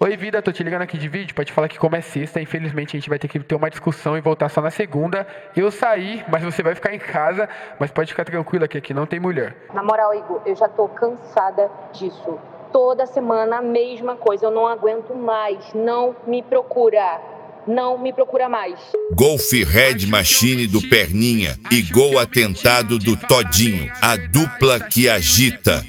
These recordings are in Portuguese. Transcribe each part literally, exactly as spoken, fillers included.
Oi, vida, tô te ligando aqui de vídeo pra te falar que como é sexta, infelizmente a gente vai ter que ter uma discussão e voltar só na segunda. Eu saí, mas você vai ficar em casa, mas pode ficar tranquila que aqui não tem mulher. Na moral, Igor, eu já tô cansada disso. Toda semana a mesma coisa, eu não aguento mais. Não me procura. Não me procura mais. Golf Red Machine do Perninha e Gol Atentado do Todinho, a dupla que agita.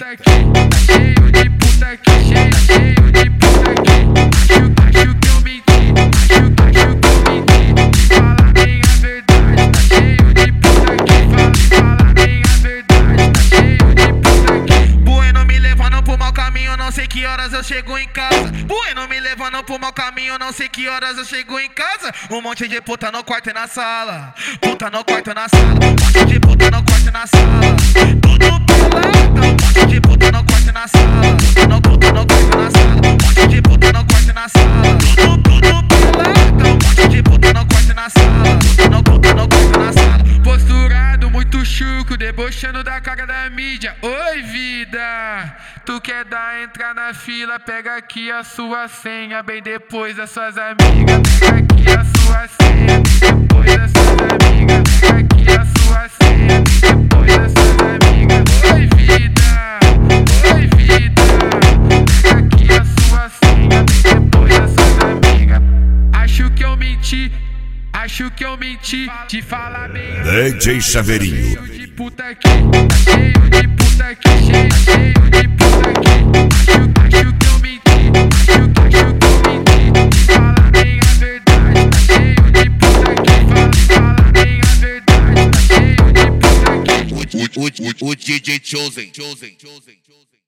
Não sei que horas eu chego em casa. Bueno, me levando pro mau caminho, não sei que horas eu chego em casa. Um monte de puta no quarto e na sala. Puta no quarto e na sala. Um monte de puta no quarto e na sala. Tudo pelado. Um monte de puta no quarto e na sala. Puta no puta no quarto e na sala. Um monte de puta no quarto e na sala. Tudo, tudo pelado. Um monte de puta no quarto e na sala. Puta no puta no quarto e na sala. Posturado, muito chuco, debochando da cara da mídia. Oi, vida, tu quer dar, entrar na fila, pega aqui a sua senha, bem depois das suas amigas. Pega aqui a sua senha, bem depois das suas amigas. Pega aqui a sua senha, bem depois das suas amigas. Oi, vida, oi, vida, pega aqui a sua senha, bem depois das suas amigas. Acho que eu menti. Acho que eu menti, te falar bem. D J Chaveirinho. Cheio de puta aqui, cheio de puta aqui, cheio, cheio de puta aqui. Acho, acho que eu menti, acho, acho que eu menti. Te falar bem a verdade, cheio de puta aqui. Fala, fala bem a verdade, cheio de puta aqui. O, o, o, o D J Chosen, Chosen, Chosen, Chosen.